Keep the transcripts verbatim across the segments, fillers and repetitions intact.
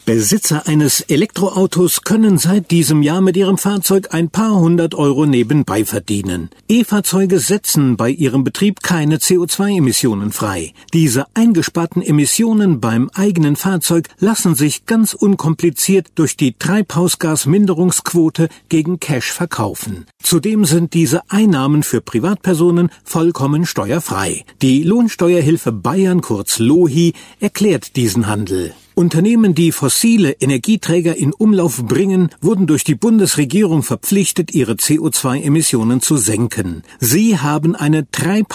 Besitzer eines Elektroautos können seit diesem Jahr mit ihrem Fahrzeug ein paar hundert Euro nebenbei verdienen. E-Fahrzeuge setzen bei ihrem Betrieb keine C O zwei Emissionen frei. Diese eingesparten Emissionen beim eigenen Fahrzeug lassen sich ganz unkompliziert durch die Treibhausgasminderungsquote gegen Cash verkaufen. Zudem sind diese Einnahmen für Privatpersonen vollkommen steuerfrei. Die Lohnsteuerhilfe Bayern, kurz LOHI, erklärt diesen Handel. Unternehmen, die fossile Energieträger in Umlauf bringen, wurden durch die Bundesregierung verpflichtet, ihre C O zwei Emissionen zu senken. Sie haben eine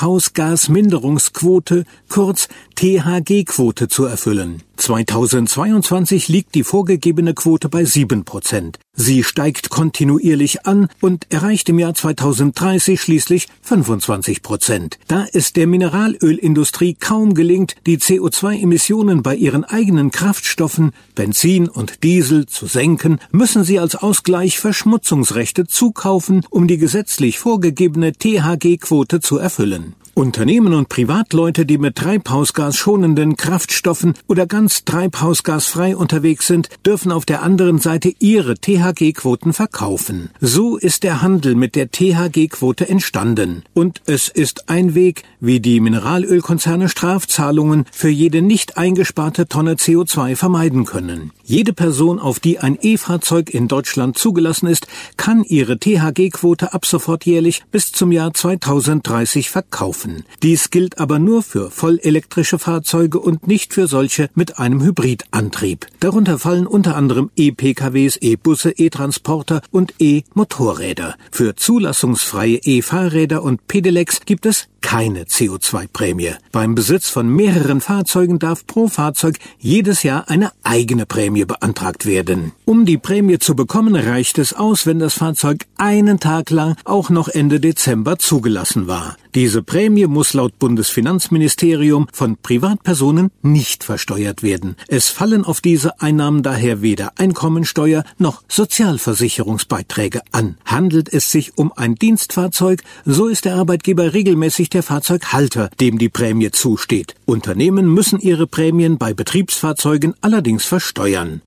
Treibhausgasminderungsquote, kurz T H G-Quote, zu erfüllen. zweitausendzweiundzwanzig liegt die vorgegebene Quote bei sieben Prozent. Sie steigt kontinuierlich an und erreicht im Jahr zweitausenddreißig schließlich fünfundzwanzig Prozent. Da es der Mineralölindustrie kaum gelingt, die C O zwei Emissionen bei ihren eigenen Kraftstoffen, Benzin und Diesel, zu senken, müssen sie als Ausgleich Verschmutzungsrechte zukaufen, um die gesetzlich vorgegebene T H G-Quote zu erfüllen. Unternehmen und Privatleute, die mit treibhausgasschonenden Kraftstoffen oder ganz treibhausgasfrei unterwegs sind, dürfen auf der anderen Seite ihre T H G-Quoten verkaufen. So ist der Handel mit der T H G-Quote entstanden. Und es ist ein Weg, wie die Mineralölkonzerne Strafzahlungen für jede nicht eingesparte Tonne C O zwei vermeiden können. Jede Person, auf die ein E-Fahrzeug in Deutschland zugelassen ist, kann ihre T H G-Quote ab sofort jährlich bis zum Jahr zweitausenddreißig verkaufen. Dies gilt aber nur für vollelektrische Fahrzeuge und nicht für solche mit einem Hybridantrieb. Darunter fallen unter anderem E-P K Ws, E-Busse, E-Transporter und E-Motorräder. Für zulassungsfreie E-Fahrräder und Pedelecs gibt es keine C O zwei Prämie. Beim Besitz von mehreren Fahrzeugen darf pro Fahrzeug jedes Jahr eine eigene Prämie beantragt werden. Um die Prämie zu bekommen, reicht es aus, wenn das Fahrzeug einen Tag lang auch noch Ende Dezember zugelassen war. Diese Prämie muss laut Bundesfinanzministerium von Privatpersonen nicht versteuert werden. Es fallen auf diese Einnahmen daher weder Einkommensteuer noch Sozialversicherungsbeiträge an. Handelt es sich um ein Dienstfahrzeug, so ist der Arbeitgeber regelmäßig der Fahrzeughalter, dem die Prämie zusteht. Unternehmen müssen ihre Prämien bei Betriebsfahrzeugen allerdings versteuern.